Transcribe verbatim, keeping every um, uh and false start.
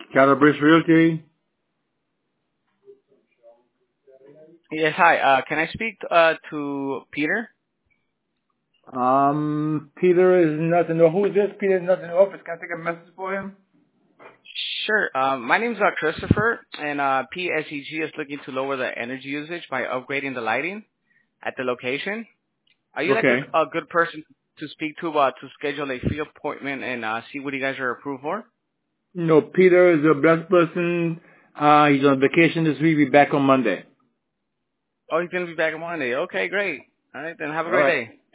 Calabrese Realty. Yes, hi. Uh, can I speak uh, to Peter? Um, Peter is not in the, who is this? Peter is not in the office. Can I take a message for him? Sure. Um, my name's uh, Christopher, and uh, P S E G is looking to lower the energy usage by upgrading the lighting at the location. Are you like Okay. a, a good person to speak to uh, to schedule a free appointment and uh, see what you guys are approved for? No, Peter is a blessed person. Uh, he's on vacation this week. He'll be back on Monday. Oh, he's going to be back on Monday. Okay, great. All right, then have a All great right. day.